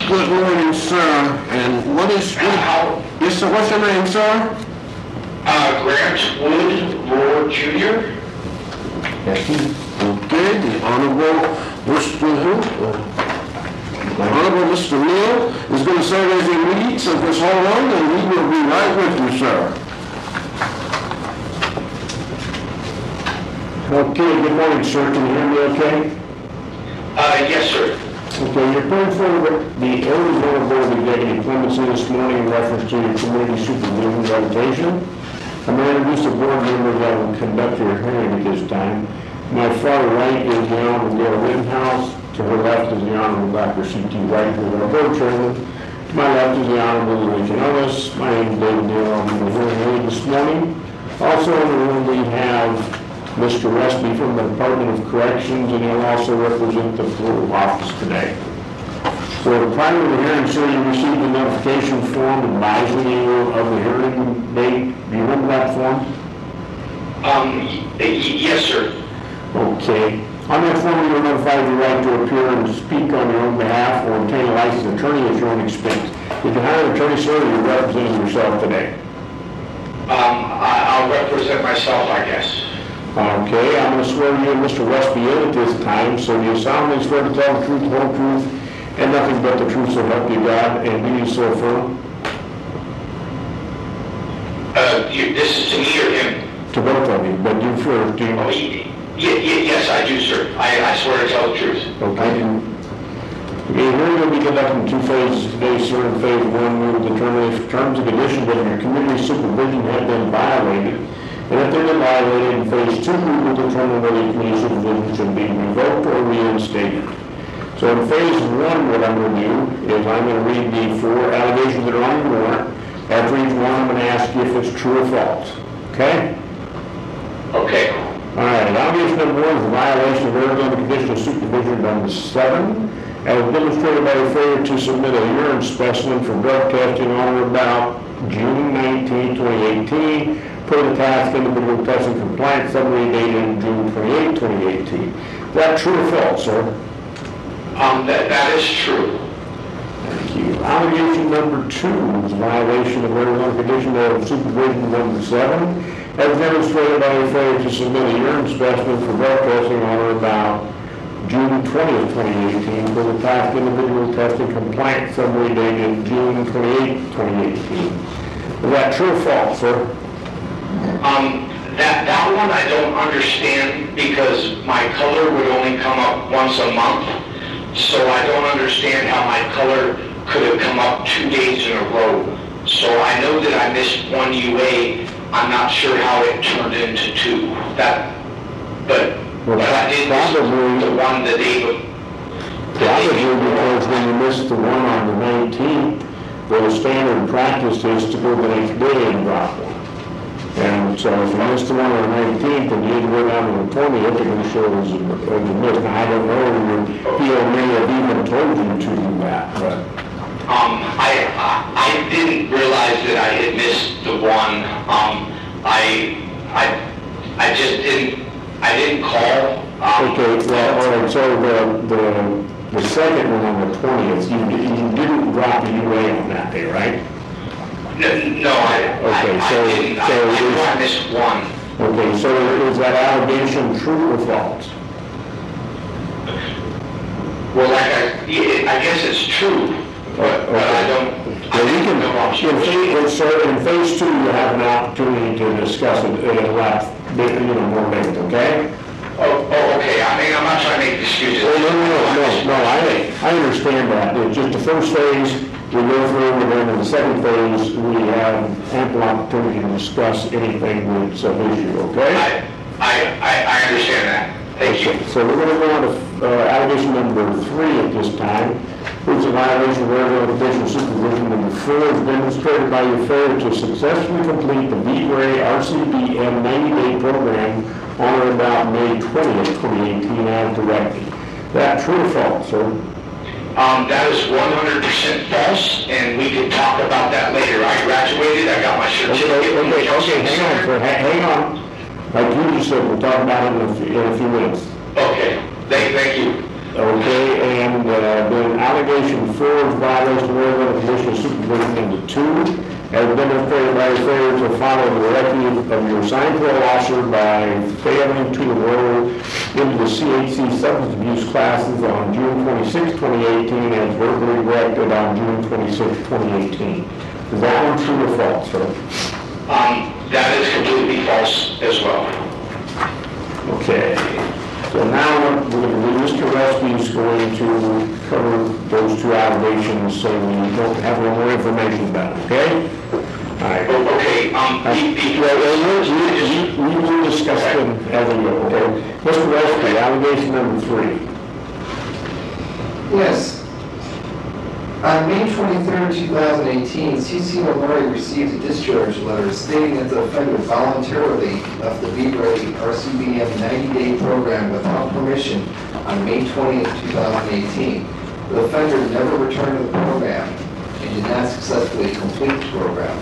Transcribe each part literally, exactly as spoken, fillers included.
Good morning, sir. And what is, what, yes, sir, what's your name, sir? Uh, Grant Wood Lord Junior Yes, okay, the Honorable Mister Who? The Honorable Mister Neal is going to serve as a lead, so just hold on, and we will be right with you, sir. Okay, good morning, sir. Can you hear me okay? Uh, yes, sir. Okay, you're putting forward the Arizona Board of Executive Clemency this morning in reference to your community supervision revocation. I'm going to introduce the board members that will conduct your hearing at this time. My far right is the Honorable Gail Rittenhouse. To her left is the Honorable Doctor C T White, who is our board chairman. To my left is the Honorable Louis Ellis. My name is David Neal. I'm the hearing aid this morning. Also in the room we have Mister Resby from the Department of Corrections, and he'll also represent the parole office today. So prior to the hearing, sir, you received a notification form advising you of the hearing date. Do you remember that form? Um, y- y- yes, sir. Okay. On that form, you were notified your right to appear and speak on your own behalf or obtain a licensed attorney at your own expense. Did you hire an attorney, sir, or you're representing yourself today? Um, I- I'll represent myself, I guess. Okay, I'm going to swear you and Mister Resby in at this time, so you solemnly swear to tell the truth, the whole truth, and nothing but the truth, so help you God, and do you so affirm? Uh, you, this is to me or him? To both of you, but you first, do you? Oh, y- y- y- yes, I do, sir. I, I swear to tell the truth. Okay. The hearing will be conducted in two phases today, sir. In phase one, we will determine if terms and conditions of your community supervision have been violated. And if they're violated in phase two, we will determine whether your community supervision should be revoked or reinstated. So in phase one, what I'm going to do is I'm going to read the four allegations that are on your warrant. After each one, I'm going to ask you if it's true or false. Okay? Okay. All right. Allegation number one is a violation of Arizona Conditional Supervision number seven, as demonstrated by the failure to submit a urine specimen for drug testing on or about June nineteenth, twenty eighteen. Per the task individual testing compliance summary dated June twenty-eighth, twenty eighteen. Is that true or false, sir? Um, that, that is true. Thank you. Allegation number two is a violation of Arizona Condition of Supervision number seven, as demonstrated by a failure to submit a urine specimen for drug testing on or about June twentieth, twenty eighteen. Per the task individual testing compliance summary dated June twenty-eighth, twenty eighteen. Is that true or false, sir? Um, that, that one I don't understand because my color would only come up once a month. So I don't understand how my color could have come up two days in a row. So I know that I missed one U A. I'm not sure how it turned into two. That, but, Well, but I did miss probably- the one the day before. Probably because when you missed the one on the nineteenth, the standard practice is to go the next day and drop one. And so if you missed the one on the nineteenth and you didn't go down to the twentieth, it would show as a, as a miss. Now, I don't know, your P O may have even told you to do that, but. Um, I, I I didn't realize that I had missed the one. Um, I I I just didn't I didn't call. Um, Okay, well, all right, so the, the, the second one on the twentieth, you, you didn't drop a U A on that day, right? No, no I, Okay, I, so- I didn't. I, so I know there's- I missed one. Okay, so is that allegation true or false? Well, like I, yeah, I guess it's true, but, but I don't. I Well, we didn't can, know I'm in supposed to. phase, so in phase two, you have an opportunity to discuss it in a lot, you know, more length, okay? Oh, oh, okay. I mean, I'm not trying to make excuses. Oh, no, no, no, no, no, I, I understand that. It's just the first phase, we go through, and then in the second phase, we have ample opportunity to discuss anything that's of issue, okay? I, I, I, I understand that. Thank you. So we're gonna go on to uh, allegation number three at this time, which is a violation of Arizona Conditional Supervision number four, is demonstrated by your failure to successfully complete the V-Ray R C B M ninety-day program on or about May twentieth, twenty eighteen, as directed. That true or false, sir? Um, that is one hundred percent false, and we can talk about that later. I graduated. I got my Okay, certificate. from the okay, okay, Justice hang on, Center. sir, Ha- hang on. Like you just said, we'll talk about it in a few, in a few minutes. Okay. Thank, thank you. Okay, and uh, then allegation four is violation of Oregon Commission Supervision number two, as demonstrated by failure to follow the directive of your sign patrol officer by failing to enroll into the C H C substance abuse classes on June twenty-sixth, twenty eighteen, as verbally directed on June twenty-sixth, twenty eighteen. Is that one true or false, sir? Um, that is completely false as well. Okay. So now we're going to, Mister Westby is going to cover those two allegations so we don't have any more information about it, okay? All right. Oh, okay, um, Uh, the, the, well, well, we, we, we will discuss them as we go, okay? Mister Westby, allegation number three. Yes. On May twenty-third, two thousand eighteen, C C Lomari received a discharge letter stating that the offender voluntarily left the Be Ready R C B M ninety-day program without permission on May twentieth, two thousand eighteen. The offender never returned to the program and did not successfully complete the program.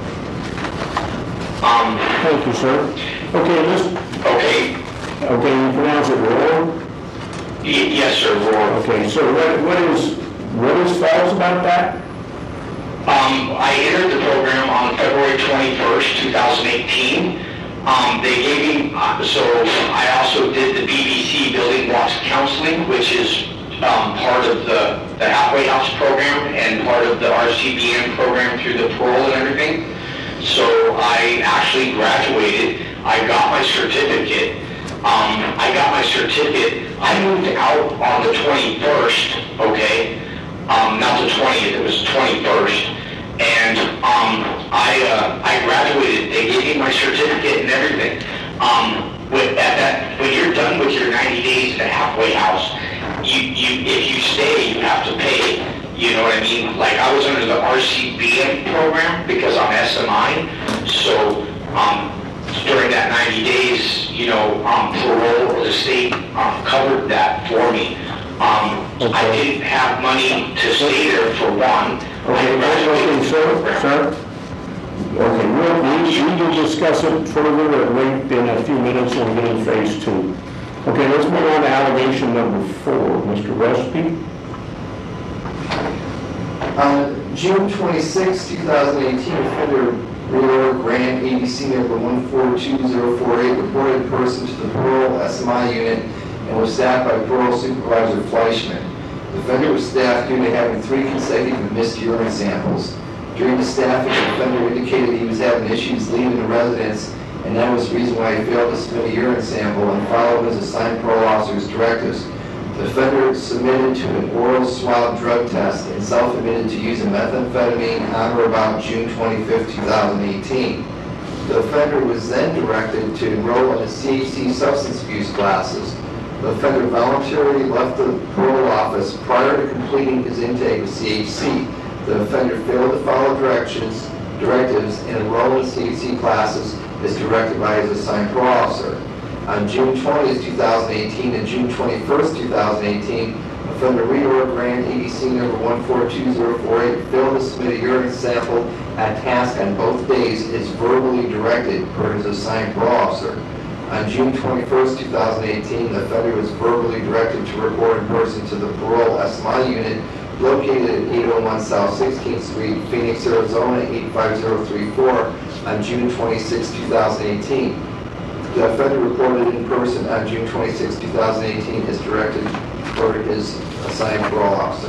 um, Thank you, sir. Okay, this, okay, okay, you pronounce it wrong? y- yes, sir, Roar. Okay, so what, what is, what is false about that? Um, I entered the program on February twenty-first, two thousand eighteen. Um, they gave me, uh, so I also did the B B C Building Blocks Counseling, which is um, part of the, the halfway house program and part of the R C B M program through the parole and everything. So I actually graduated. I got my certificate. Um, I got my certificate. I moved out on the twenty-first, okay? Um, not the twentieth, it was the twenty-first. And um, I uh, I graduated. They gave me my certificate and everything. Um, with at that, when you're done with your ninety days in a halfway house, you you if you stay, you have to pay. You know what I mean? Like I was under the R C B M program because I'm S M I. So um, during that ninety days, you know, um, parole or the state um, covered that for me. Um, I Okay. didn't have money to stay there for one. Okay, I graduated okay, the sir, program. sir. Okay, we'll, we, we will discuss it further at length in a few minutes when we get in phase two. Okay, let's move on to allegation number four, Mister Westby. On June twenty-sixth, two thousand eighteen, offender reorg grant A B C number one four two zero four eight reported in person to the parole S M I unit and was staffed by parole supervisor Fleischman. The offender was staffed due to having three consecutive missed urine samples. During the staffing, the offender indicated he was having issues leaving the residence, and that was the reason why he failed to submit a urine sample and followed his assigned parole officer's directives. The offender submitted to an oral swab drug test and self-admitted to using methamphetamine on or about June twenty-fifth, two thousand eighteen. The offender was then directed to enroll in the C H C substance abuse classes. The offender voluntarily left the parole office prior to completing his intake with C H C. The offender failed to follow directions, directives and enroll in C H C classes as directed by his assigned parole officer. On June twentieth, two thousand eighteen and June twenty-first, two thousand eighteen, offender reorg grant A B C number one four two zero four eight failed to submit a urine sample at task on both days as verbally directed per his assigned parole officer. On June twenty-first, two thousand eighteen, the offender was verbally directed to report in person to the parole S M I unit located at eight oh one South sixteenth Street, Phoenix, Arizona eight five zero three four on June twenty-sixth, two thousand eighteen. The offender reported in person on June twenty-sixth, two thousand eighteen as directed for his assigned parole officer.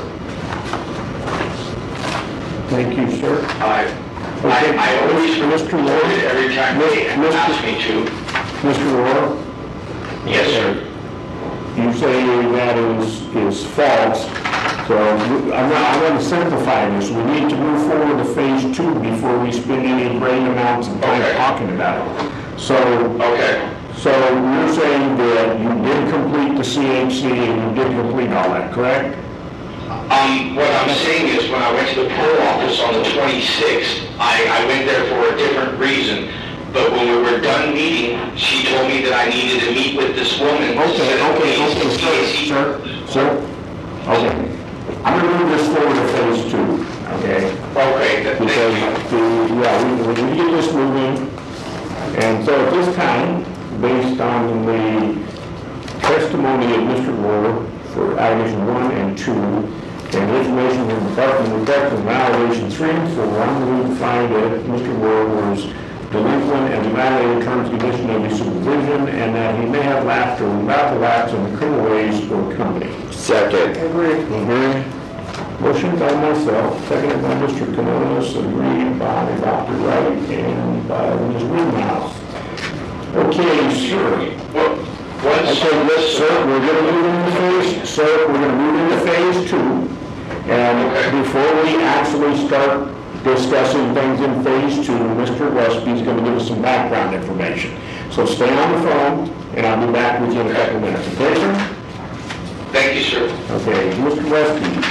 Thank you, sir. I, Okay, I, I always Mister reported Lord. every time Mis- they Mister asked me to. Mister Rohr? Yes, sir. You say that is, is false, so I'm not, I'm going to simplify this. We need to move forward to phase two before we spend any great amounts of time Okay. talking about it. So, Okay. so you're saying that you did complete the C H C and you did complete all that, correct? Um, what I'm saying is when I went to the parole office on the twenty-sixth, I, I went there for a different reason. But when we were done meeting, she told me that I needed to meet with this woman. to Okay, set up okay, a okay, C H C. sir, sir, sir, okay. I'm going to move this forward to phase two, okay? Okay, th- Because, thank you. the, yeah, we, we need to get this moving. And so at this time, based on the testimony of Mister Rohr for allegation one and two, and information from the Department of Corrections on allegation three and four. We find that Mister Ward was delinquent and violated terms and conditions of his supervision, and that he may have lapsed or about to lapse in the criminal ways or company. Second. Agreed. Agreed. Motion by myself, seconded by Mister Canonis, agreed by Doctor Wright and by Miz Greenhouse. Okay, sir. What, what's... Okay, yes, sir, we're gonna move into phase, sir, we're gonna move into phase two. And Okay. before we actually start discussing things in phase two, Mister Westby's gonna give us some background information. So stay on the phone, and I'll be back with you in a couple minutes, okay, sir? Thank you, sir. Okay, Mister Westby.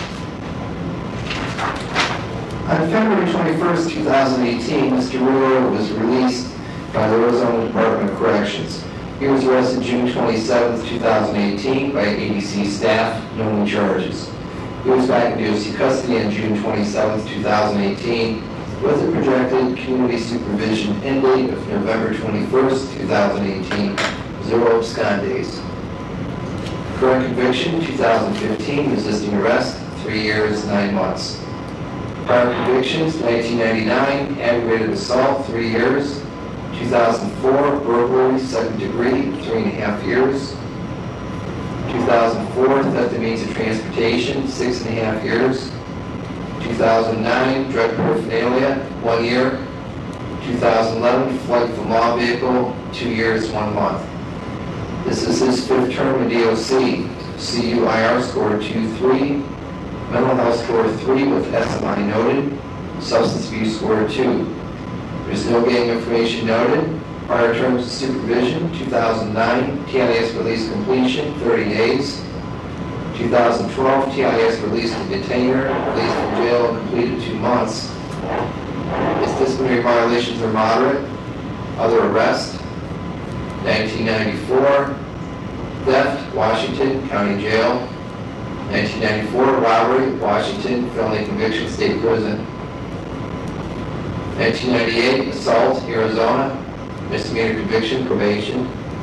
On February twenty-first, two thousand eighteen, Mister Wheeler was released by the Arizona Department of Corrections. He was arrested June twenty-seventh, two thousand eighteen by A D C staff, no new charges. He was back in D O C custody on June twenty-seventh, two thousand eighteen, with a projected community supervision end date of November twenty-first, two thousand eighteen, zero abscond days. Current conviction, two thousand fifteen, resisting arrest, three years, nine months. Prior convictions, nineteen ninety-nine, aggravated assault, three years. two thousand four, burglary, second degree, three and a half years. two thousand four, theft of means of transportation, six and a half years. two thousand nine, drug paraphernalia, one year. two thousand eleven, flight from law vehicle, two years, one month. This is his fifth term in D O C. C U I R score two three. Mental health score three with S M I noted. Substance abuse score two. There's no gang information noted. Prior terms of supervision, two thousand nine, T I S release completion, thirty days. two thousand twelve, T I S release to detainer, released from jail, completed two months. His disciplinary violations are moderate. Other arrest, nineteen ninety-four, theft, Washington, county jail. nineteen ninety-four, robbery, Washington, felony conviction, state prison. nineteen ninety-eight, assault, Arizona, misdemeanor conviction, probation.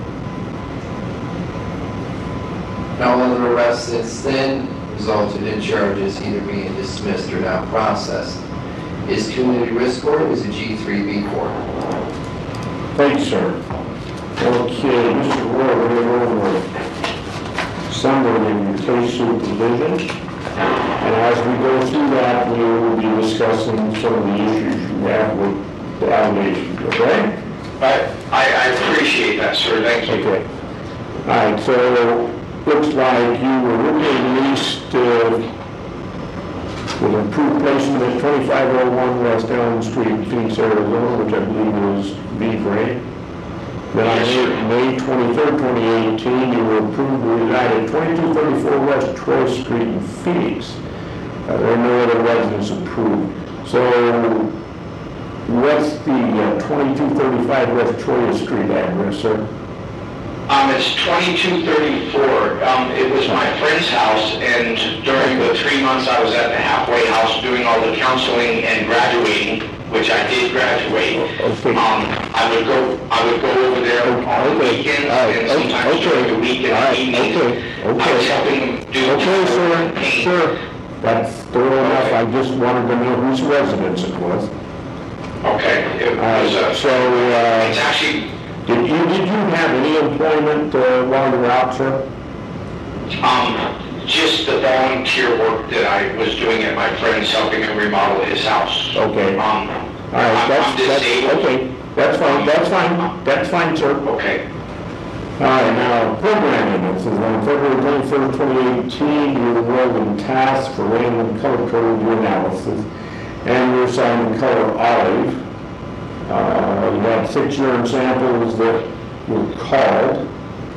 No other arrests since then resulted in charges either being dismissed or not processed. His community risk score is a G three B four. Thank you, sir. Okay, Mister Ward, we're going over summary of your case supervision. And as we go through that, we will be discussing some of the issues you have with the allegations, okay? I, I I appreciate that, sir. Thank you. Okay. All right, so looks like you were really released uh, with improved placement at twenty-five oh one West Elm Street, Phoenix, Arizona, which I believe is B grade. Then on Yes, May twenty-third, twenty eighteen, you were approved to reside at twenty-two thirty-four West Troy Street in Phoenix. Uh, there are no other residents approved. So what's the uh, twenty-two thirty-five West Troy Street address, sir? Um, it's twenty-two thirty-four. Um, it was my friend's house, and during the three months I was at the halfway house doing all the counseling and graduating, which I did graduate. Okay. Um, I would go, I would go over there on the Okay. weekends All right. and sometimes Okay. during the week and All right. evenings. Okay. I was Okay. helping them do. Okay, sir, paint. sir, that's thorough enough, I just wanted to know whose residence it was. Okay. It All right, was, uh, so, it's uh, actually, did you, did you have any employment uh, while you were out, sir? um, just the volunteer work that I was doing at my friend's, helping him remodel his house. Okay. Um, All right, I'm that's, I'm that's, disabled. okay, that's fine, that's fine, that's fine, sir. Okay. All right, now, programming, this is on February twenty-first, twenty eighteen, you were enrolled in task for random color code analysis, and you were assigned in color olive. Uh, you had six urine samples that were called,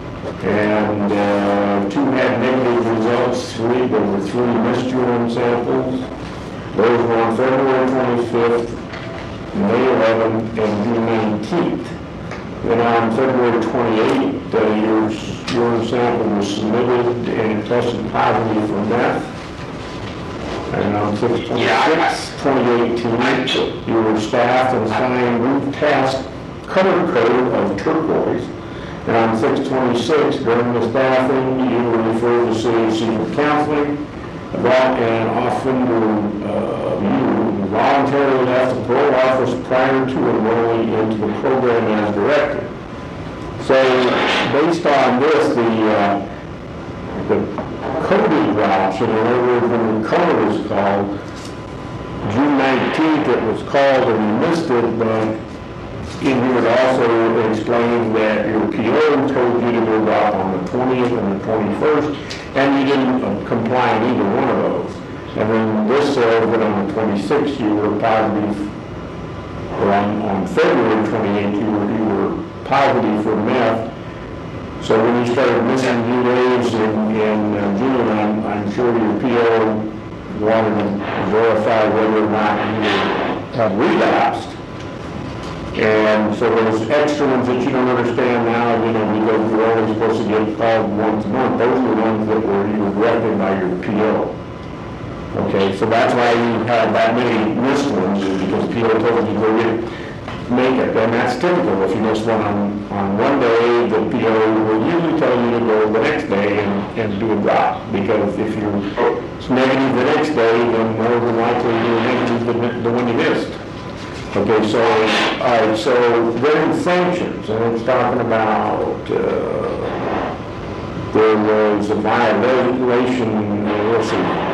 and uh, two had negative results, three, there were three missed urine samples. Those were on February twenty-fifth, May eleventh, and June nineteenth. Then on February twenty-eighth, uh, your urine sample was submitted and it tested positive for meth. And on six twenty-six, twenty eighteen, you were staffed and assigned root task color code of turquoise And on six twenty-six, during the staffing, you were referred to C A C for counseling, about and often uh, you voluntarily left the parole office prior to enrolling into the program as directed. So, based on this, the uh, the coding drops, in other words, when the color was called, June nineteenth it was called and you missed it, but in here it also explains that your P O told you to go drop on the twentieth and the twenty-first, and you didn't uh, comply in either one of those. And then this says that on the twenty-sixth you were positive, or on, on February twenty-eighth you were, you were positive for meth. So when you started missing due days in, in uh, June, I'm, I'm sure your P O wanted to verify whether or not you had relapsed. And so those extra ones that you don't understand now, you know, because you're only supposed to get called once a month, those are the ones that were, you were directed by your P O. Okay, so that's why you have that many missed ones, is because P O told you to go get make it, and that's typical. If you miss one on, on one day, the P O will usually tell you to go the next day and, and do a drop, because if you're negative the next day, then more than likely you're negative the, the one you missed. Okay, so, all right, so then sanctions, and it's talking about, uh, there was a violation, uh, let's see,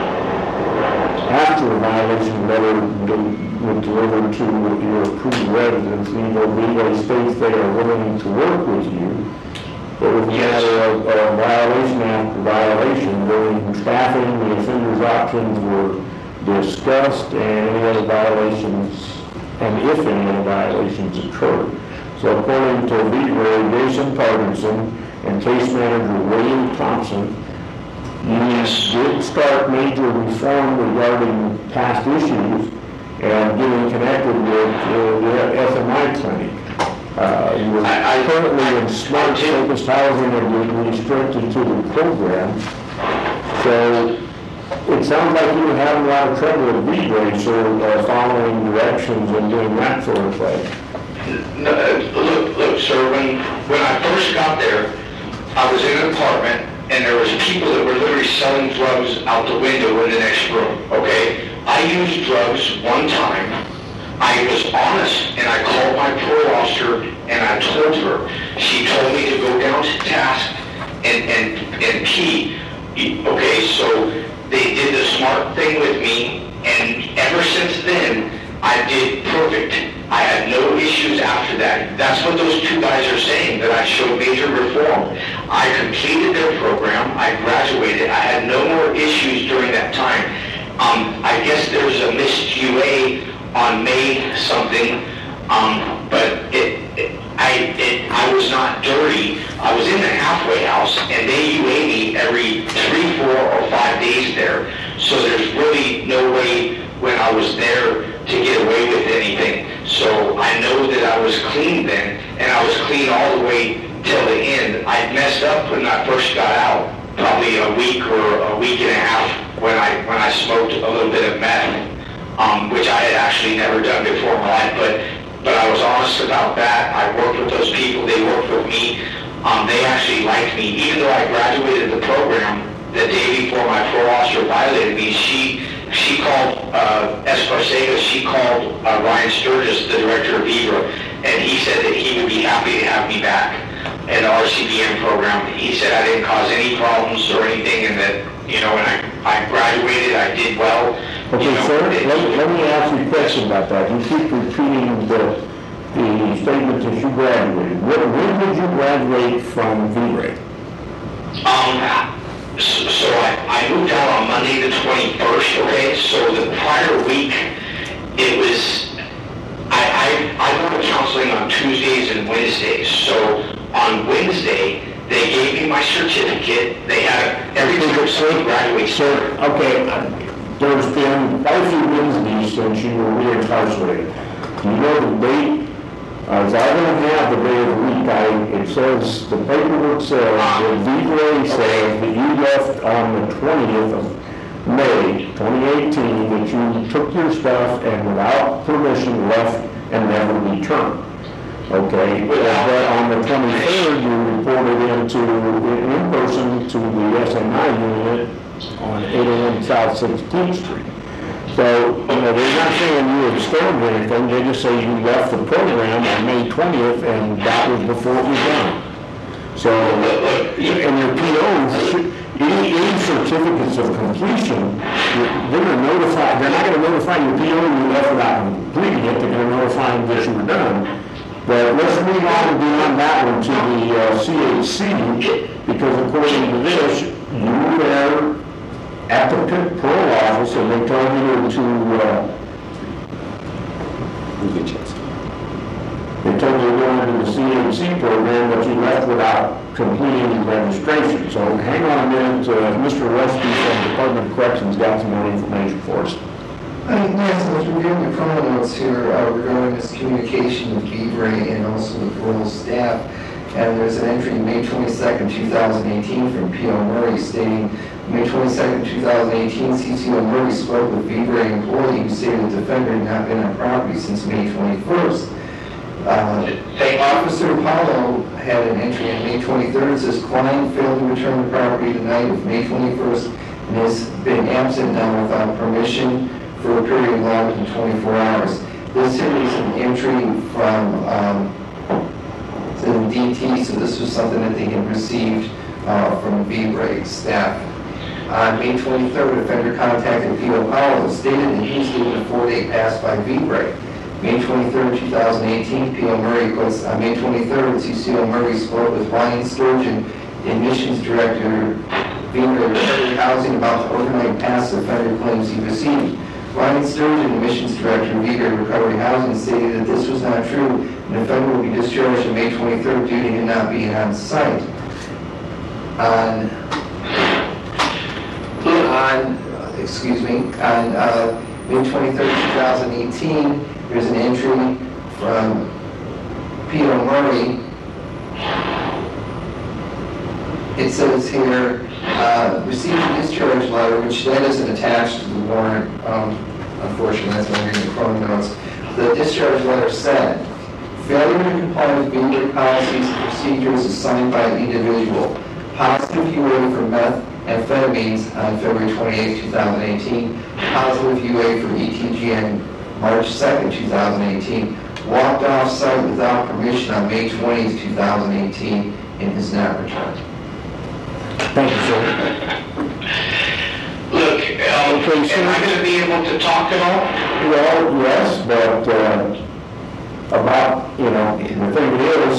after a violation letter was delivered to your approved residents, Evo Leeway states they are willing to work with you. It was a matter of, of violation after violation. During staffing, the offender's options were discussed, and any other violations, and if any other violations occurred. So according to Leeway, Jason Parkinson and case manager William Thompson, you did start major reform regarding past issues and getting connected with uh, the S M I clinic. Uh, you were I, I, currently in smart focused housing and you're restricted to the program. So it sounds like you were having a lot of trouble with V-Brace, so uh, following directions and doing that sort of thing. No, look, look, sir, when, when I first got there, I was in an apartment and there was people that were literally selling drugs out the window in the next room, okay? I used drugs one time. I was honest, and I called my parole officer, and I told her. She told me to go down to task and, and, and pee. Okay, so they did the smart thing with me, and ever since then, I did perfect. I had no issues after that. That's what those two guys are saying, that I showed major reform. I completed their program. I graduated. I had no more issues during that time. Um, I guess there was a missed U A on May something, um, but it, it, I, it, I was not dirty. I was in the halfway house, and they U A me every three, four, or five days there. So there's really no way when I was there to get away with anything. So I know that I was clean then, and I was clean all the way till the end. I messed up when I first got out, probably a week or a week and a half when I when I smoked a little bit of meth, um, which I had actually never done before in my life. But but I was honest about that. I worked with those people. They worked with me. Um, they actually liked me, even though I graduated the program the day before my parole officer violated me. She She called uh, Esparcega, she called uh, Ryan Sturgis, the director of V B R A, and he said that he would be happy to have me back in the R C B M program. He said I didn't cause any problems or anything, and that, you know, when I, I graduated, I did well. Okay, you know, sir, it, let, me- let me ask you a question about that. You keep repeating the, the statement that you graduated. When, when did you graduate from V B R A? Um, So, so I, I moved out on Monday the twenty-first, okay? So the prior week, it was, I, I, I go to counseling on Tuesdays and Wednesdays. So on Wednesday, they gave me my certificate. They had, every time someone graduates. Sir, okay, uh, there's been quite a few Wednesdays since you were reincarcerated. Do you know the date? Uh, so I don't have the day of the week. I, it says, the paperwork says, the V B R A says that you left on the twentieth of May, twenty eighteen, that you took your stuff and without permission left and never returned. Okay, but on the twenty-third, you reported into, in person to the S M I unit on eight oh one South sixteenth Street. So, you know, they're not saying you abstained or anything, they just say you left the program on May twentieth, and that was before it was done. So, and your P Os, any, any certificates of completion, they're gonna notify, they're not gonna notify your P O you left without completing it, they're gonna notify them that you were done. But let's move on beyond that one to the uh, C H C, because according to this, you were at the pit parole office and they told you to, uh, they told you to go into the C H C program, but you left without completing the registration. So hang on a minute, uh, Mister Westy from the Department of Corrections got some more information for us. I mean, yes, I was reviewing the criminal notes here uh, regarding this communication with Beavray and also with parole staff. And there's an entry May twenty-second, two thousand eighteen from P O Murray stating, May twenty-second, two thousand eighteen, C C O Murray spoke with Beavray employee who stated the defender had not been on property since May twenty-first. Uh, Officer Apollo had an entry on May twenty-third. It says, client failed to return the property the night of May twenty-first and has been absent now without permission for a period longer than twenty-four hours. This here is an entry from um, the D T, so this was something that they had received uh, from Beavray staff. On May twenty-third, offender contacted P O Powell and stated that he was given a four-day pass by Beavray. May twenty-third, two thousand eighteen, P O Murray puts, on May twenty-third, C C O Murray spoke with Ryan Sturgeon, the admissions director, Beavray Recovery Housing, about the overnight pass offender claims he received. Ryan Sturgeon, admissions director, Beavray Recovery Housing, stated that this was not true, and the offender will be discharged on May twenty-third due to him not being on site. On, on excuse me, on uh, May twenty-third, two thousand eighteen, there's an entry from P O Murray. It says here, uh, received a discharge letter, which that isn't attached to the warrant. Um, unfortunately, that's why I'm reading the chrono notes. The discharge letter said, failure to comply with Beavray policies and procedures assigned by an individual. Positive U A for methamphetamines on February twenty-eighth, two thousand eighteen. Positive U A for E T G on March second, two thousand eighteen. Walked off site without permission on May twentieth, two thousand eighteen, and has not returned. Thank you, sir. Look, um, Okay, sir. am I going to be able to talk at all? Well, yes, but uh, about, you know, the thing is,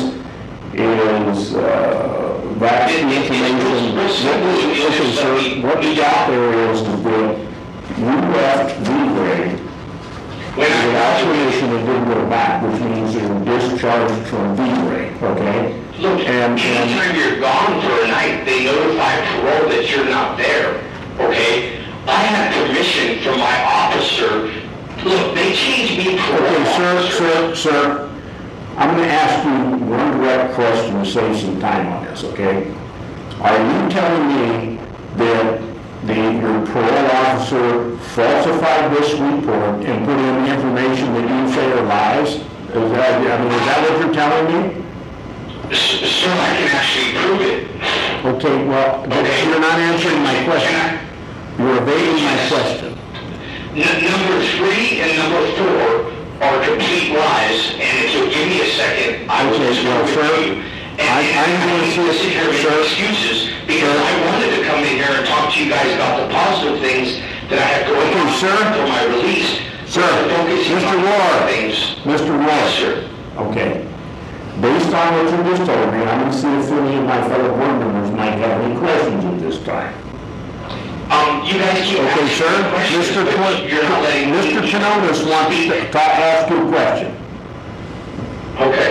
is uh, that's the information. Listen, sir, what we got there is that you left Beavray without permission and didn't go back, which means you were discharged from Beavray, okay? Look, and, anytime and, you're gone for a night, they notify parole that you're not there, okay? I had permission from my officer. Look, they changed me parole okay, sir, officer. sir, sir, I'm going to ask you one direct question to save some time on this, okay? Are you telling me that the, your parole officer falsified this report and put in information that you say are lies? Is that, I mean, is that what you're telling me? Sir, I can actually prove it. Okay, well, Okay. you're not answering my question. You're evading my question. N- number three and number four are complete lies, and if you'll give me a second, I will Okay, just well, prove it sir, to you. And, I- and I'm I going don't to need to sit here and sir, make excuses, because sir. I wanted to come in here and talk to you guys about the positive things that I have going Okay, on sir. for my release. Sir, Focusing Mister on Ward, things. Mister Ward. Yes, sir. Okay. Based on what you just told me, I'm going to see if any of my fellow board members might have any questions at this time. Um, you guys keep Okay, asking sir, me questions, Mister but Twi- you're not letting me Mister Chinonis wants speak. to ta- ask you a question. Okay.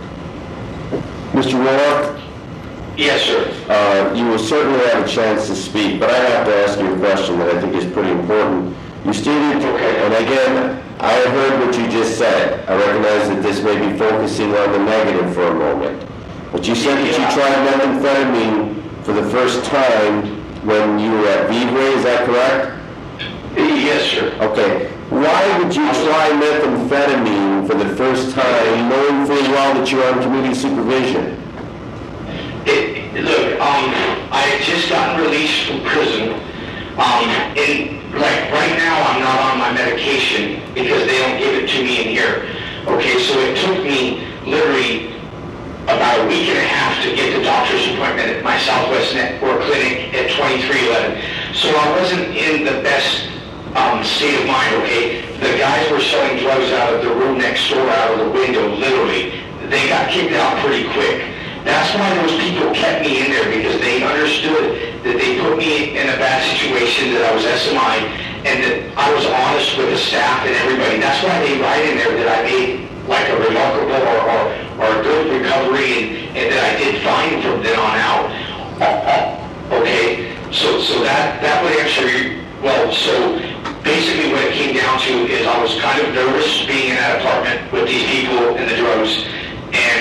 Mister Roark, Yes, sir. uh, you will certainly have a chance to speak, but I have to ask you a question that I think is pretty important. You stated, Okay. and again, I have heard what you just said. I recognize that this may be focusing on the negative for a moment. But you said that you Yeah. tried methamphetamine for the first time when you were at Beavray, is that correct? Yes, sir. Okay, why would you try methamphetamine for the first time, knowing full well that you're on community supervision? It, look, um, I had just gotten released from prison, um, and like right now I'm not on my medication because they don't give it to me in here. Okay, so it took me literally about a week and a half to get the doctor's appointment at my Southwest Network clinic at twenty-three eleven. So I wasn't in the best um, state of mind, okay? The guys were selling drugs out of the room next door, out of the window, literally. They got kicked out pretty quick. That's why those people kept me in there, because they understood that they put me in a bad situation, that I was S M I, and that I was honest with the staff and everybody. That's why they write in there that I made like a remarkable or, or, or a good recovery, and, and that I did fine from then on out. Okay, so so that, that would answer your, well, so basically what it came down to is I was kind of nervous being in that apartment with these people and the drugs, and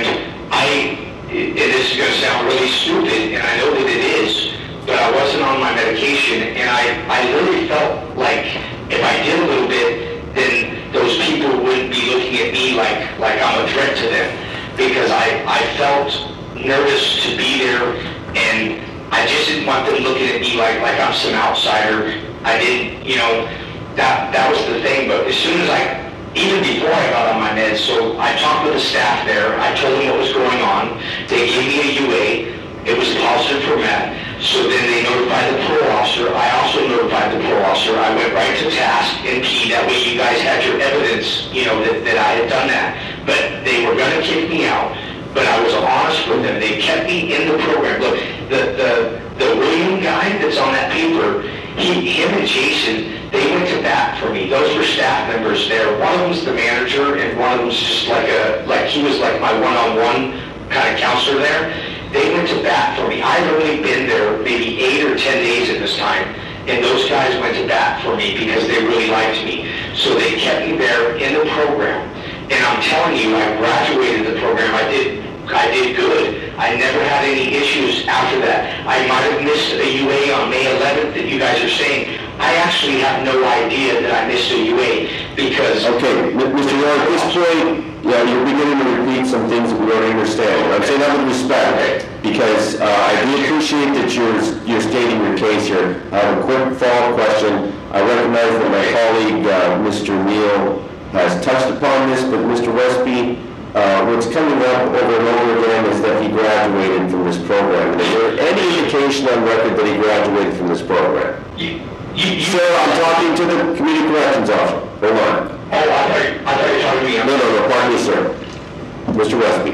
I, it, this is going to sound really stupid, and I know that it is, but I wasn't on my medication, and I, I literally felt like if I did a little bit, then those people wouldn't be looking at me like, like I'm a threat to them, because I, I felt nervous to be there, and I just didn't want them looking at me like, like I'm some outsider. I didn't, you know, that, that was the thing, but as soon as I, even before I got on my meds, so I talked with the staff there, I told them what was going on, they gave me a U A, it was positive for meth, so then they notified the parole officer, I also notified the parole officer, I went right to task and P, that way you guys had your evidence, you know, that, that I had done that, but they were gonna kick me out, but I was honest with them, they kept me in the program. Look, the, the, the William guy that's on that paper, he, him and Jason, they went to bat for me. Those were staff members there. One of them's the manager, and one of them's just like a, like he was like my one-on-one kind of counselor there. They went to bat for me. I'd only been there maybe eight or ten days at this time, and those guys went to bat for me because they really liked me. So they kept me there in the program. And I'm telling you, I graduated the program. I did, I did good. I never had any issues after that. I might have missed a U A on May eleventh that you guys are saying. I actually have no idea that I missed a U A because... Okay, M- Mister Roy, at this point, yeah, you're beginning to repeat some things that we don't understand. I'm saying that with respect, because uh, I do appreciate that you're, you're stating your case here. I have a quick follow-up question. I recognize that my colleague, uh, Mister Neal, has touched upon this, but Mister Westby, uh, what's coming up over and over again is that he graduated from this program. Is there any indication on record that he graduated from this program? You, you, you, Sir, I'm talking to the community corrections officer. Hold on. Oh, I thought, you- I thought you were talking to me. No, no, no, pardon me, sir. Mister Westby.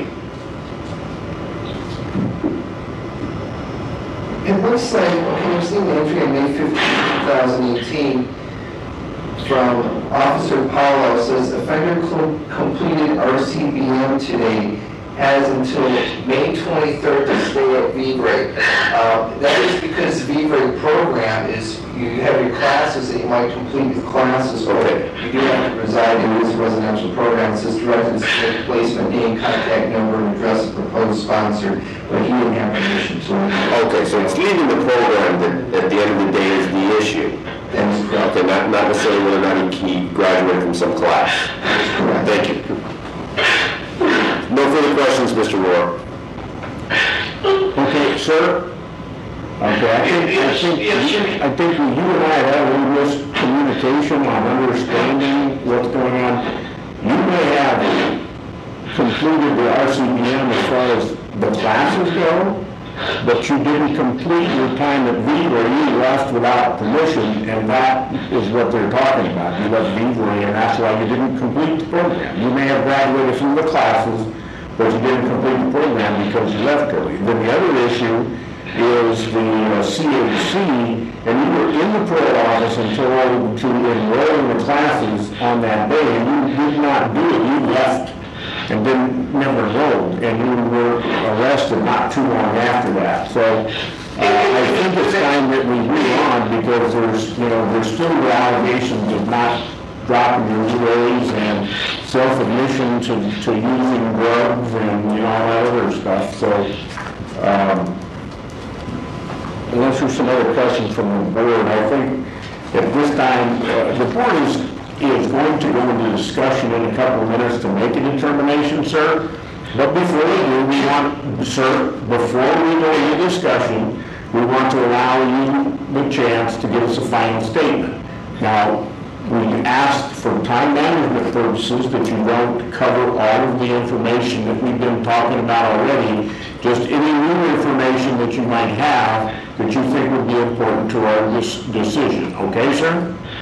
It looks like, okay, we're seeing the entry on May fifteenth, two thousand eighteen from Officer Paulo, says offender cl- completed R C B M today, has until May twenty-third to stay at V-Break. Uh, that is because the V-Break program is, you have your classes that you might complete with classes, but you do have to reside in this residential program. It says directed to placement, name, contact number, and address of proposed sponsor, but he didn't have permission to. Okay, so it's leaving the program that at the end of the day is the issue. That is correct. Okay, not, not necessarily whether or not he graduated from some class. That is correct. Thank you. No further questions, Mister Rohr. Okay, sir? Okay, I think, I think, I think you and I have a little miscommunication on understanding what's going on. You may have completed the R C B M as far as the classes go, but you didn't complete your time at V-Ray. You left without permission, and that is what they're talking about. You left V-Ray, and that's why you didn't complete the program. You may have graduated from the classes, but you didn't complete the program because you left early. Then the other issue is the uh, C H C, and you were in the parole office and told to enroll in the classes on that day, and you did not do it. You left and then never enrolled, and you were arrested not too long after that. So uh, I think it's time that we move on, because there's, you know, there's still the allegations of not dropping your U As and self-admission to, to using drugs and, you know, all that other stuff. So um, unless there's some other questions from the board, I think At this time, uh, the board is, is going to go into discussion in a couple of minutes to make a determination, sir. But before we do, we want, sir, before we go into discussion, we want to allow you the chance to give us a final statement. Now, we asked for time management purposes that you don't cover all of the information that we've been talking about already, just any new information that you might have that you think would be important to our dis- decision. Okay, sir?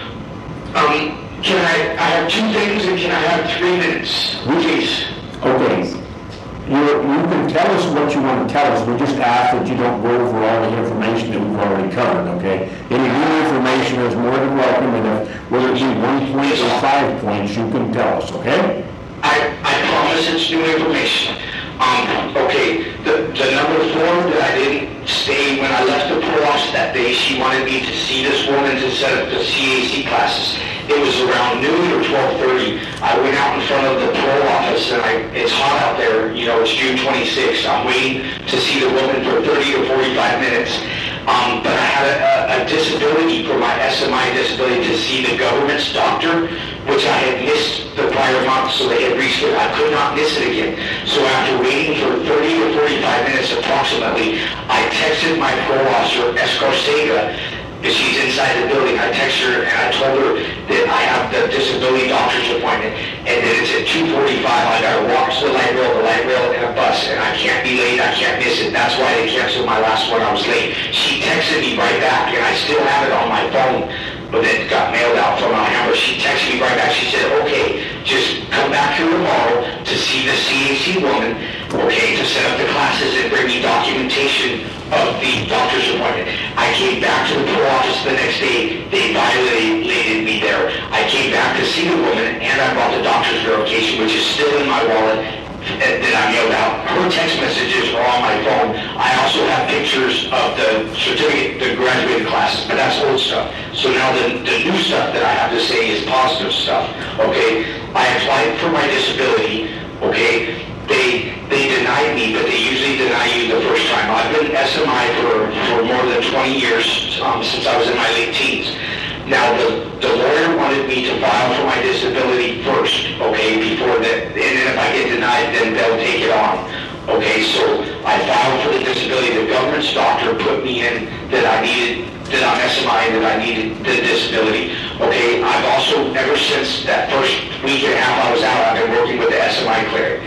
Um, can I, I have two things and can I have three minutes, please? Okay. You, you can tell us what you want to tell us. We just ask that you don't go over all the information that we've already covered, okay? Any new information is more than welcome, and if, whether it be one point or five points, you can tell us, okay? I, I promise it's new information. Um, okay, the, the number four that I didn't stay when I left the parole office that day, she wanted me to see this woman to set up the C A C classes. It was around noon or twelve thirty. I went out in front of the parole office, and I, it's hot out there, you know, it's June twenty-sixth. I'm waiting to see the woman for thirty or forty-five minutes. Um, but I had a, a, a disability for my S M I disability to see the government's doctor, which I had missed the prior month, so they had rescheduled. I could not miss it again. So after waiting for thirty or forty-five minutes approximately, I texted my parole officer, Escarcega, because she's inside the building. I texted her and I told her that I have the disability doctor's appointment and that it's at two forty-five. I gotta walk to the light rail, the light rail, and a bus, and I can't be late, I can't miss it. That's why they canceled my last one, I was late. She texted me right back, and I still have it on my phone, but it got mailed out from my number. She texted me right back. She said, okay, just come back here tomorrow to see the C A C woman, okay, to set up the classes and bring me documentation of the doctor's appointment. I came back to the parole office the next day. They violated me there. I came back to see the woman, and I brought the doctor's verification, which is still in my wallet, that I mailed out. Her text messages are on my phone. I also have pictures of the certificate, the graduated classes, but that's old stuff. So now the, the new stuff that I have to say is positive stuff, okay? I applied for my disability, okay? They they denied me, but they usually deny you the first time. I've been S M I for, for more than twenty years, um, since I was in my late teens. Now, the, the lawyer wanted me to file for my disability first, okay, before that, and then if I get denied, then they'll take it on. Okay, so I filed for the disability. The government's doctor put me in that I needed, that I'm S M I, and that I needed the disability. Okay, I've also, ever since that first week and a half I was out, I've been working with the S M I clinic.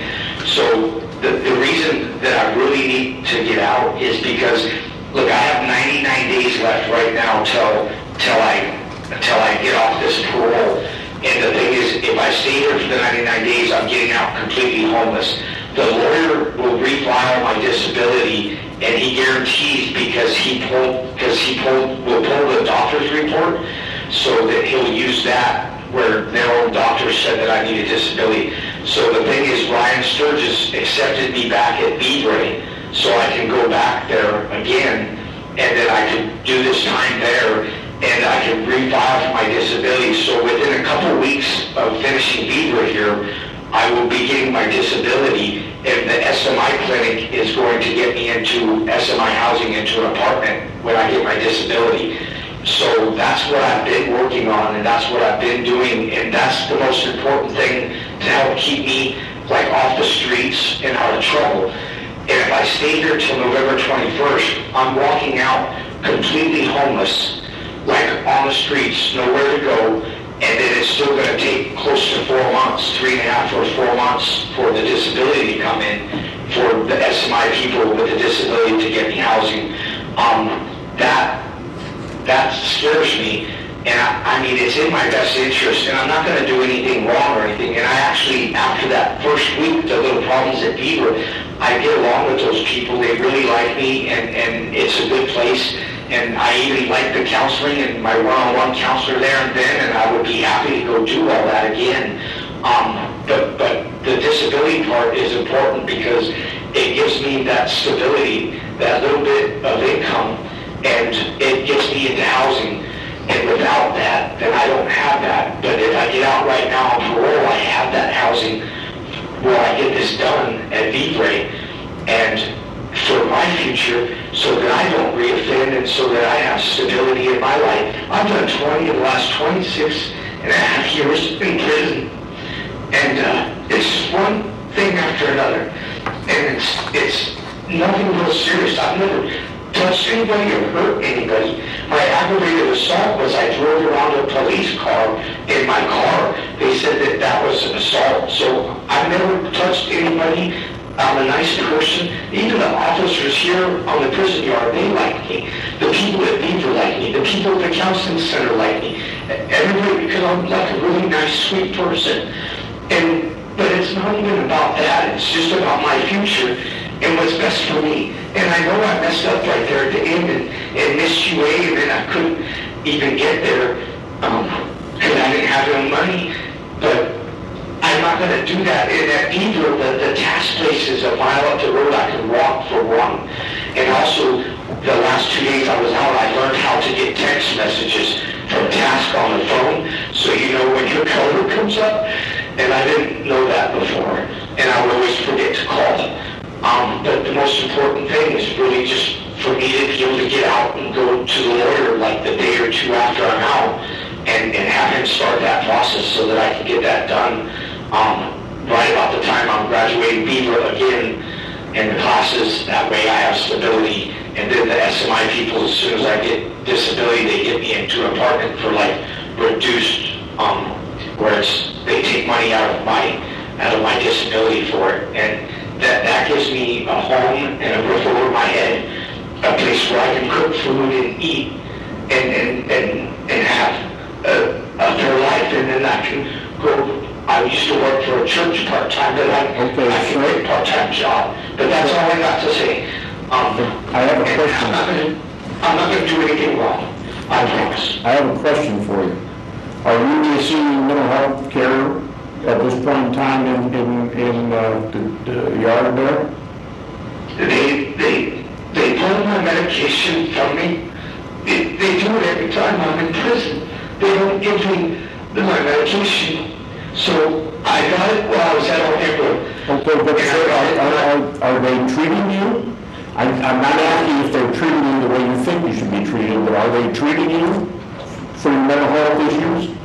So the, the reason that I really need to get out is because, look, I have ninety-nine days left right now till, till I until I get off this parole. And the thing is, if I stay here for the ninety-nine days, I'm getting out completely homeless. The lawyer will refile my disability, and he guarantees, because he pulled, because he pulled, will pull the doctor's report, so that he'll use that where their own doctor said that I need a disability. So the thing is, Ryan Sturgis accepted me back at Beaver, so I can go back there again, and then I can do this time there, and I can refile for my disability. So within a couple weeks of finishing Beaver here, I will be getting my disability, and the S M I clinic is going to get me into S M I housing, into an apartment when I get my disability. So that's what I've been working on, and that's what I've been doing, and that's the most important thing to help keep me like off the streets and out of trouble. And if I stay here till November twenty-first, I'm walking out completely homeless, like on the streets, nowhere to go, and then it's still going to take close to four months, three and a half or four months for the disability to come in, for the S M I people with the disability to get me housing. Um, that that scares me, and I, I mean, it's in my best interest, and I'm not going to do anything wrong or anything. And I actually, after that first week, the little problems at Beaver, I get along with those people. They really like me, and, and it's a good place. And I even like the counseling and my one-on-one counselor there and then, and I would be happy to go do all that again. Um, but, but the disability part is important because it gives me that stability, that little bit of income, and it gets me into housing. And without that, then I don't have that. But if I get out right now on parole, I have that housing where I get this done at Vivre. And for my future, so that I don't reoffend and so that I have stability in my life. I've done twenty of the last twenty-six and a half years in prison. And uh, it's just one thing after another. And it's, it's nothing real serious. I've never touched anybody or hurt anybody. My aggravated assault was I drove around a police car in my car. They said that that was an assault. So I've never touched anybody. I'm a nice person. Even the officers here on the prison yard, they like me. The people at Beaver like me. The people at the counseling center like me. Everybody, because I'm like a really nice, sweet person. And but it's not even about that. It's just about my future and what's best for me. And I know I messed up right there at the end and, and missed U A, and then I couldn't even get there um, because I didn't have no money. But I'm not going to do that. And at Beaver, the, the task place is a mile up the road. I can walk for one. And also, the last two days I was out, I learned how to get text messages from task on the phone, so you know when your color comes up. And I didn't know that before, and I would always forget to call. Um, but the most important thing is really just for me to be able to get out and go to the lawyer like the day or two after I'm out, and, and have him start that process so that I can get that done um, right about the time I'm graduating Beaver again in the classes. That way I have stability, and then the S M I people, as soon as I get disability, they get me into an apartment for like reduced, um, where it's, they take money out of my out of my disability for it, and that that gives me a home and a roof over my head, a place where I can cook food and eat and and and, and have a, a fair life, and then I can go. I used to work for a church part time, but I Okay, I can sir. get a part time job. But that's all I got to say. Um, I have a and question. I'm not gonna I'm not gonna do anything wrong. I promise. I have a question for you. Are you receiving mental health care at this point in time in, in, in uh, the, the yard there? They, they, they pull my medication from me. They, they do it every time I'm in prison. They don't give me the, my medication. So I got it while I was at O'Hara. Okay, but sir, are, are, are, are they treating you? I, I'm not asking if they're treating you the way you think you should be treated, but are they treating you for your mental health issues?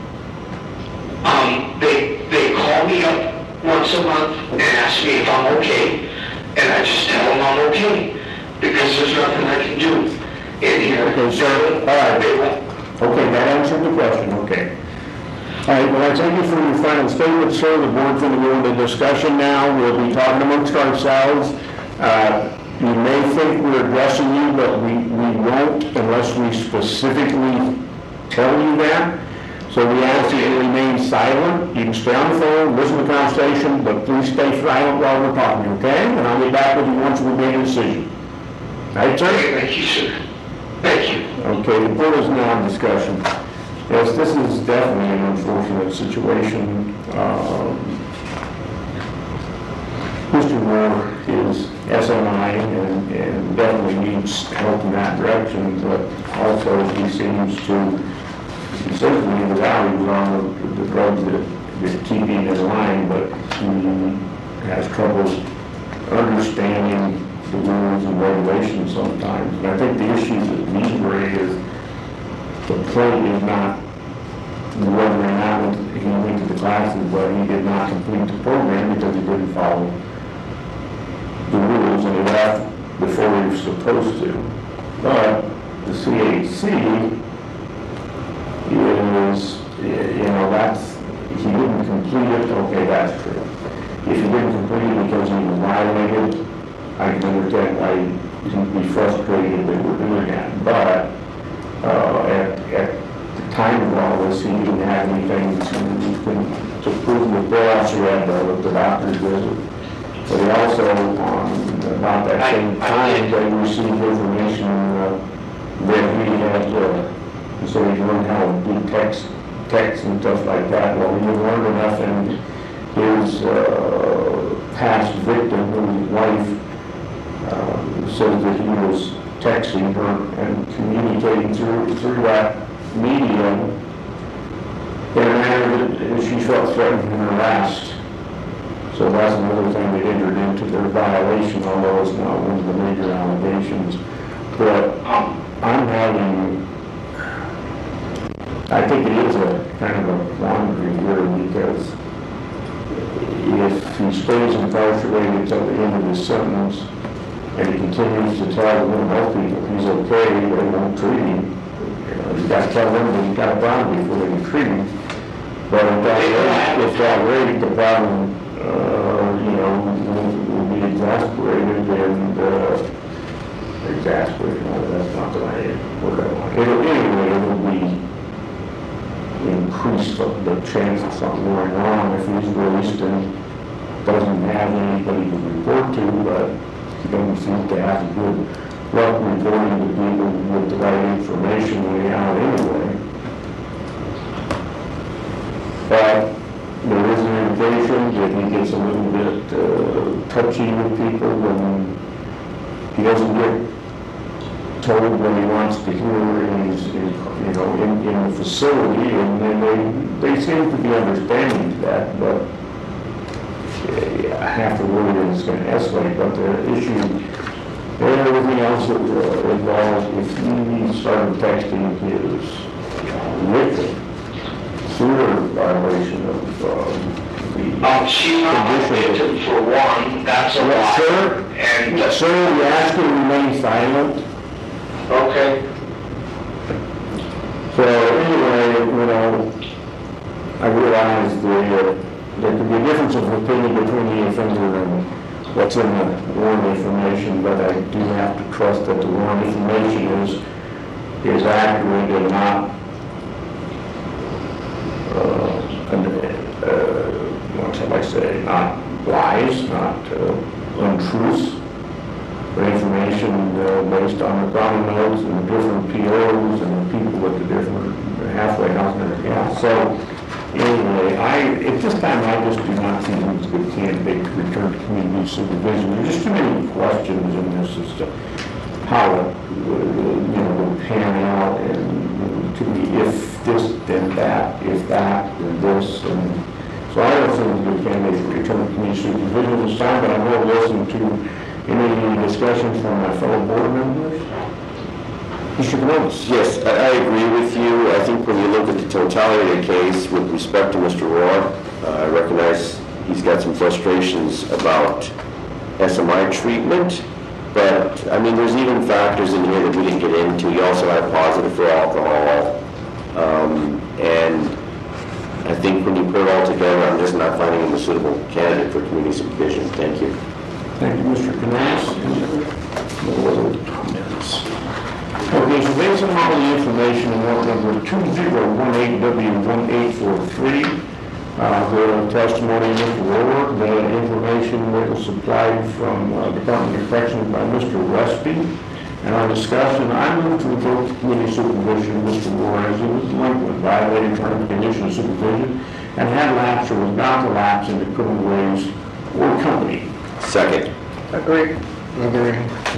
Um, they, they call me up once a month and ask me if I'm okay. And I just tell them I'm okay, because there's nothing I can do in here. Okay, sir. All right. They won't. Okay, that answered the question, okay. All right, well, I thank you for your final statement, sir. The board's going to go into discussion now. We'll be talking amongst ourselves. Uh, you may think we're addressing you, but we, we won't unless we specifically tell you that. So we ask that you remain silent. You can stay on the phone, listen to the conversation, but please stay silent while we're talking, okay? And I'll be back with you once we make a decision. All right, sir? Okay, thank you, sir. Thank you. Okay, the board is now in discussion. Yes, this is definitely an unfortunate situation. Um, Mister Moore is S M I and, and definitely needs help in that direction, but also he seems to, he says when he was out, he was on the, the drugs that, that keep him in line, but he has trouble understanding the rules and regulations sometimes. And I think the issue that Beaver is, the point is not whether or not he went to the classes, but he did not complete the program because he didn't follow the rules and he left before he was supposed to. But the C H C is, you know, that's, he didn't complete it, okay, that's true. If he didn't complete it because he was violated, I can understand why he'd be frustrated that we're doing that. But uh, at, at the time of all this, he didn't have anything to, to prove the bill. Also had the, the doctor's visit. But he also, um, about that same time, they received information uh, that he had, uh, so he learned how to do text, text and stuff like that. Well, he didn't learn enough, and his uh, past victim, his wife, uh, says that he was texting her and communicating through, through that medium in a manner that she felt threatened and harassed. So that's another thing that entered into their violation, although it's not one of the major allegations. But Um, I'm having, I think it is a kind of a quandary here because if he stays incarcerated until the end of his sentence and he continues to tell the health people he's okay, they won't treat him. You know, you got to tell them that he's got a problem before they can treat him. But at that rate, if that rate, the problem, uh, you know, will, will be exasperated and, uh, exasperated, no, that's not the right word I want. It'll, anyway, it'll be increase the, the chance of something going wrong if he's released and doesn't have anybody to report to, but he doesn't seem to have a good luck reporting to people with the right information when he's out anyway. But there is an indication that he gets a little bit uh, touchy with people when he doesn't get told what he wants to hear in his, in, you know, in, in the facility, and then they, they seem to be understanding to that, but uh, half the world is going to escalate, but the issue and everything else that uh, involved, if he started texting his victim, sewer violation of um, the Um, she's not a condition. victim for one, that's a Yes, lie. sir. And, Sir, you asked him to remain silent. okay, So anyway, you know, I realize the, uh, there could be a difference of opinion between the offender and what's in the warrant information, but I do have to trust that the warrant information is, is accurate and not, uh, uh, what shall I say, not lies, not uh, untruths, but information uh, based on the ground notes and the different P Os and the people at the different halfway house and everything else. So anyway, I, at this time, I just do not see him as a good candidate to return to community supervision. There's just too many questions in this as to how it, uh, you know, would pan out, and to me, if this, then that, if that, then this, and so I don't think he's a good candidate for return to community supervision this time, but I will listen to any discussions from my fellow board members. Mister Canonis? Yes, I, I agree with you. I think when you look at the totality of the case with respect to Mister Rohr, uh, I recognize he's got some frustrations about S M I treatment, but I mean, there's even factors in here that we didn't get into. You also have positive for alcohol, um, and I think when you put it all together, I'm just not finding him a suitable candidate for community supervision. Thank you. Thank you, Mister Canonis. No other comments. Okay, so based on all the information in warrant number two zero one eight W one eight four three, uh, the testimony of Mister Rohr, the information that was supplied from uh, Department of Corrections by Mister Westby, and our discussion, I move to revoke the community supervision of Mister Rohr as he was delinquent, violating terms and conditions of supervision, and had lapsed or was about to lapse into criminal ways or company. Second. Agree. Agree.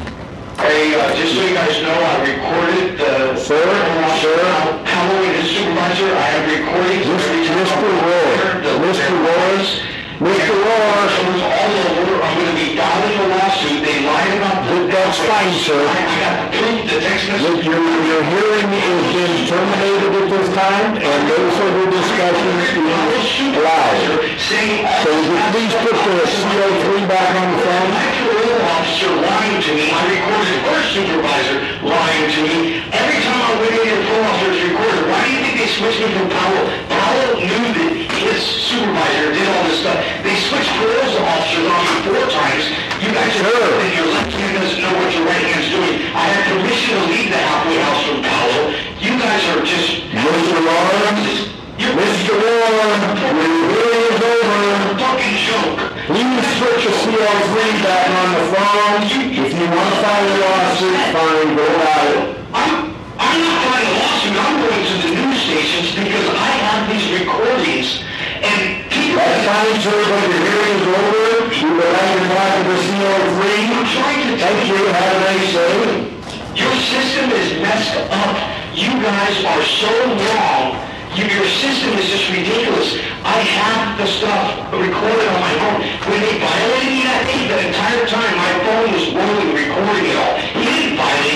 hey, uh, just so you guys know, I recorded the... Sir, sir. Halloween as supervisor, I have recordings. of every time Mister I'm Rohr, there, the- Mister the- Rohr, Mister Rohr. It was all over, I'm gonna be filing a lawsuit, they lied about the... That's fine, sir. I I got the proof, the text message. Your, your hearing has been terminated at this time, and no further discussion is allowed. Saying all So would you please put the C O three back on the phone? my parole officer lying to me, I recorded her supervisor lying to me. Every time I went in, the parole officer is recorded. Why do you think they switched me from Powell? Powell knew that his supervisor did all this stuff. They switched parole officers on me four times. You guys are Sure. that your left hand doesn't know what your right hand's doing. I had permission to leave the halfway house from Powell. You guys are just... Mister Rohr, You're Mister Rohr, your hearing is over. a fucking joke. Please put the C O three back on the phone. If you want to file a lawsuit, fine, go about it. I'm, I'm not filing a lawsuit, I'm going to the news stations because I have these recordings and people... That's fine, sir, but your hearing is over. You go back and talk to the C O three. I'm trying to tell Thank you, have a nice day. your system is messed up. You guys are so wrong. You, your system is just ridiculous. I have the stuff recorded on my phone. When they violated me that day, the entire time my phone was rolling, recording it all. He didn't violate me for the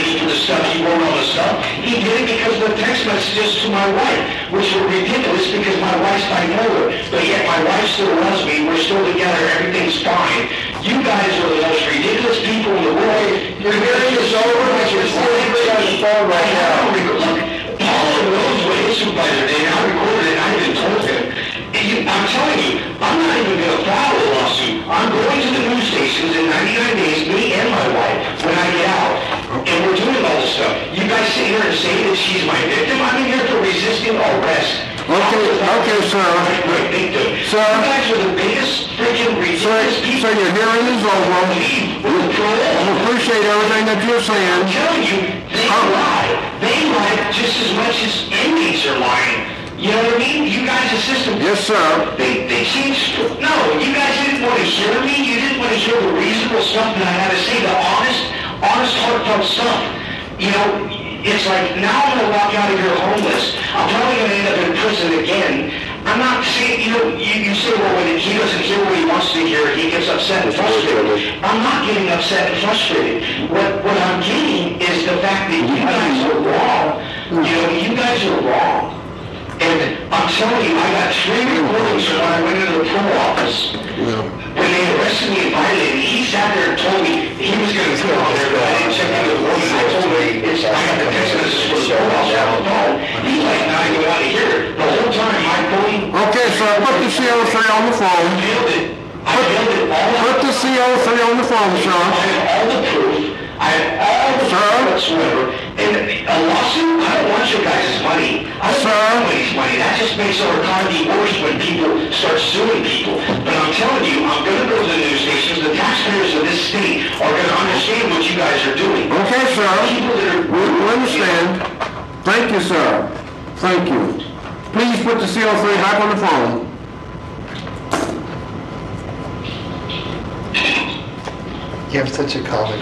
stuff, he wrote all this stuff. He did it because of the text messages to my wife, which were ridiculous because my wife's bipolar. But yet my wife still loves me, we're still together, everything's fine. You guys are the most ridiculous people in the world. Your hearing is over, but you're still on the phone right now. Look, Paul knows what his supervisor did, and I recorded it, and I even told him. And you, I'm telling you, I'm not even going to file a lawsuit. I'm going to the news stations in ninety-nine days, me and my wife, when I get out, and we're doing all this stuff. You guys sit here and say that she's my victim? I'm in here for resisting arrest. Okay, okay, sir. My victim. Sir. You guys are the biggest freaking Sir, ridiculous people. sir, your hearing is over. With the parole. I appreciate everything that you're I'm saying. telling you, they lie. They lie just as much as inmates are lying. You know what I mean? You guys, the system. Yes, sir. They, they changed. No, you guys didn't want to hear me. You didn't want to hear the reasonable stuff that I had to say, the honest, honest, heartfelt stuff. You know, it's like, now I'm going to walk out of here homeless. I'm probably going to end up in prison again. I'm not saying, you know, you, you say, well, when he doesn't hear what he wants to hear, he gets upset and frustrated. I'm not getting upset and frustrated. What, what I'm getting is the fact that you guys are wrong. You know, you guys are wrong. And I'm telling you, I got three recordings from when I went into the parole office. When they arrested me and violated me, he sat there and told me he was going to put it on there, but I didn't check into the woman. I told him, it's, I got the text message for the parole officer on the phone. He's like, not even want to hear it. The whole time, my phone, Okay, sir, put the C O three on the I phone. mailed it. I mailed it all. Put the C O three on the phone, I sir. have all the proof. I have all the Sir? proof whatsoever. And a lawsuit, I don't want your guys' money. I don't Sir? want anybody's money. That just makes our economy worse when people start suing people. But I'm telling you, I'm going to go to the news stations. The taxpayers of this state are going to understand what you guys are doing. Okay, sir. People that are... We we understand. Thank you, sir. Thank you. Please put the C O three back on the phone. You have such a comic